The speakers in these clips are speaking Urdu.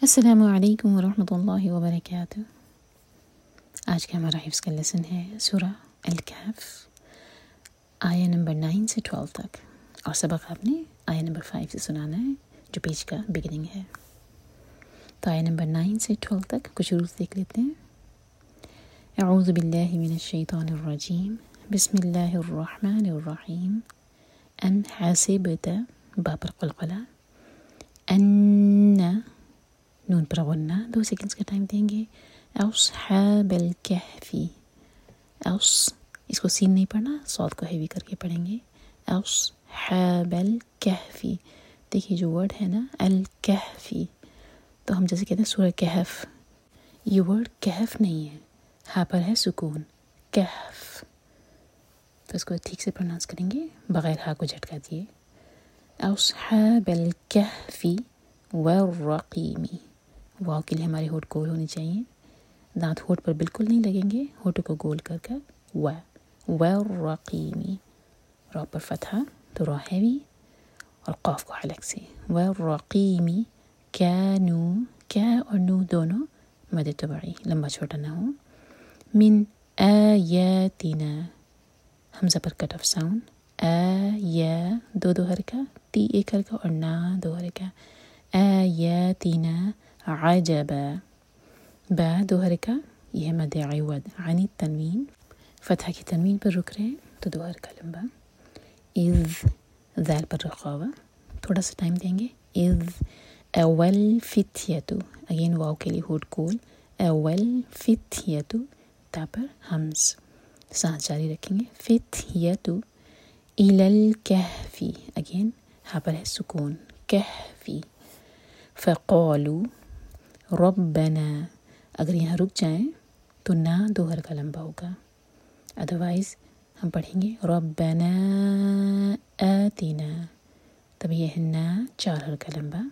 السلام علیکم ورحمۃ اللہ وبرکاتہ۔ آج کا ہمارا حفظ کا لیسن ہے سورہ الکہف، آیہ نمبر 9 سے 12 تک، اور سبق آپ نے آیہ نمبر 5 سے سنانا ہے جو پیج کا بگننگ ہے۔ تو آیہ نمبر 9 سے 12 تک کچھ روز دیکھ لیتے ہیں۔ اعوذ باللہ من الشیطان الرجیم، بسم اللہ الرحمن الرحیم۔ ان حسبت، با پر قلقلہ، ان نون پر غنہ، 2 سیکنڈز کا ٹائم دیں گے۔ اصحاب الکہفی، اس کو سین نہیں پڑھنا، صاد کو ہیوی کر کے پڑھیں گے۔ اصحاب الکہفی، دیکھیے جو ورڈ ہے نا الکہفی، تو ہم جیسے کہتے ہیں سورہ کہف، یہ ورڈ کہف نہیں ہے، ہاں پر ہے سکون، کہف، تو اس کو ٹھیک سے پروناؤنس کریں گے بغیر ہاں کو جھٹکا دیے۔ اصحاب الکہفی والرقیم، واو کے لیے ہمارے ہونٹ گول ہونے چاہیے، دانت ہونٹ پر بالکل نہیں لگیں گے، ہونٹوں کو گول کر کر والرقیم، را پر فتحہ تو را ہیوی اور قاف کو حلق سے، والرقیم کانوا، کیا اور نو دونوں مد طبعی، لمبا چھوٹا نہ ہو، من آیاتنا، حمزہ پر کٹ آف ساؤنڈ، آیا دو حرکہ، تی ایک حرکہ اور نا 2 حرکہ، آیاتنا عجبا، با 2 حرکہ، یہ ہے مد عوض عن التنوین، فتحہ کی تنوین پر رک رہے ہیں تو 2 حرکہ لمبا۔ اذ، ذال پر رخاوہ، تھوڑا سا ٹائم دیں گے۔ اذ اول فتیتو، اگین واو کے لیے ہونٹ کول، اول فتیتو، تا پر حمز، سانس جاری رکھیں گے، فتیتو الی الکہفی، اگین ہاں پر ہے سکون، کہفی، فقالو ربنا، اگر یہاں رک جائیں تو نا 2 حرکہ لمبا ہوگا، ادروائز ہم پڑھیں گے ربنا آتنا، تب یہ ہے نا 4 حرکہ لمبا،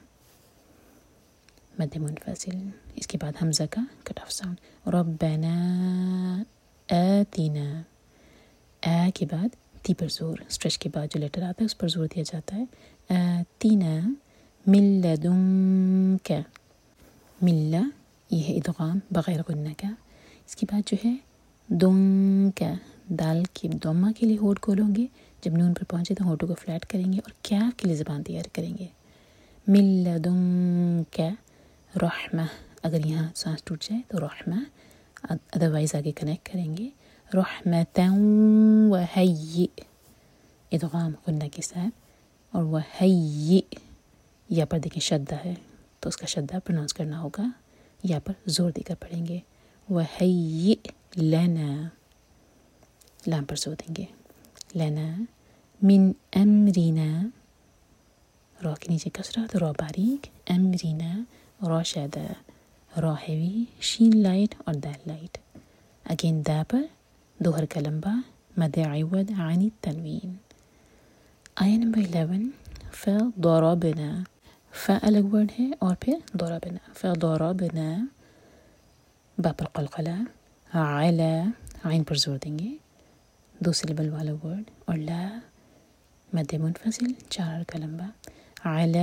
مد منفصل، اس کے بعد حمزہ کا کٹ آف ساؤنڈ، ربنا آتنا، آ کے بعد تی پر زور، اسٹریچ کے بعد جو لیٹر آتا ہے اس پر زور دیا جاتا ہے، آتنا من لدنک، ملہ یہ ہے ادغام بغیر غنہ کا، اس کے بعد جو ہے دن کا، دال کی دوما کے لیے ہونٹ کھولیں گے، جب نون پر پہنچے تو ہونٹوں کو فلیٹ کریں گے اور کیف کے لیے زبان تیار کریں گے، من لدنک رحمہ، اگر یہاں سانس ٹوٹ جائے تو رحمہ، ادروائز آگے کنیکٹ کریں گے، رحمتا وہیئ، ادغام غنہ کے ساتھ، اور وہیئ، یا پر دیکھیں شدہ ہے تو اس کا شدہ پروناؤنس کرنا ہوگا، یا پر زور دے کر پڑھیں گے، وہیئ لنا، لام پر زور دیں گے، لنا من امرنا، را کے نیچے کسرہ تو را باریک، امرنا را شادہ، را ہیوی، شین لائٹ اور دال لائٹ، اگین دا پر 2 حرکہ لمبا، مد عوض عن التنوین۔ آیہ نمبر 11، فضربنا، ف الگ ورڈ ہے اور پھر ضربنا، فضربنا، با پر قلقلہ، علی، عین پر زور دیں گے، 2 سلیبل والا ورڈ، اور لا مد منفصل 4 حرکہ لمبا، علی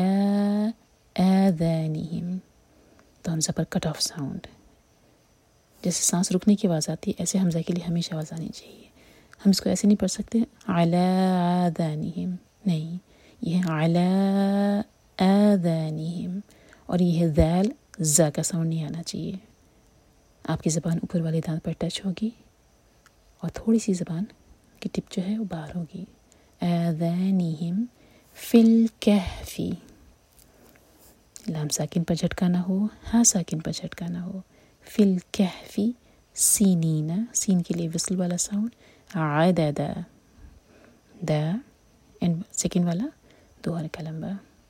آذانہم، تو حمزہ پر کٹ آف ساؤنڈ، جیسے سانس رکنے کی آواز آتی ہے ایسے حمزہ کے لیے ہمیشہ آواز آنی چاہیے، ہم اس کو ایسے نہیں پڑھ سکتے علی آذانہم، نہیں، یہ ہے علی آذانہم، اور یہ ہے ذال، زا کا ساؤنڈ نہیں آنا چاہیے، آپ کی زبان اوپر والے دانت پر ٹچ ہوگی اور تھوڑی سی زبان کی ٹپ جو ہے وہ باہر ہوگی، آذانہم فی الکہفی، لام ساکن پر جھٹکا نہ ہو، ہاں ساکن پر جھٹکا نہ ہو، فی الکہفی سینین، سین کے لیے وصل والا ساؤنڈ، عددا، دا اینڈ سیکنڈ والا 2 حرکہ لمبا،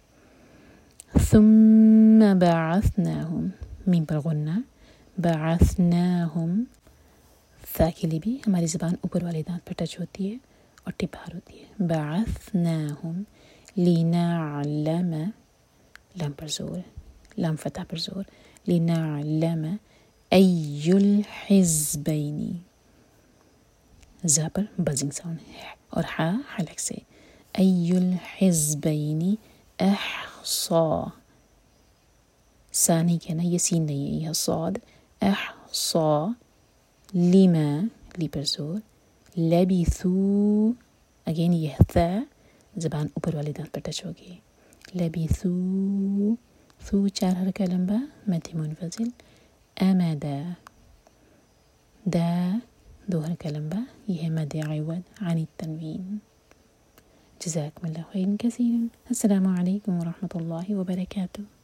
ثم بعثناہم، میم پر غنہ، بعثناہم، ثا کے لیے بھی ہماری زبان اوپر والے دانت پر ٹچ ہوتی ہے اور ٹپ باہر ہوتی ہے، بعثناہم لنعلم، لام پر زور، لام فتح پر زور، لنعلم ای الحزبین، زا پر بزنگ ساؤنڈ ہے اور ہا حلق سے، ای الحزبین احصا، سا نہیں کہنا، یہ سین نہیں ہے، یہ صاد. احصا لما، لی پر زور. لبثوا، اگین یہ تھا زبان اوپر والے دانت پر ٹچ ہوگی. لبثوا، ثو 4 حرکہ لمبا، مد منفصل. امدا، دا 2 حرکہ لمبا، یہ ہے مد عوض عن التنوین. جزاکم اللہ خیرا کثیرا. السلام علیکم ورحمۃ اللہ وبرکاتہ.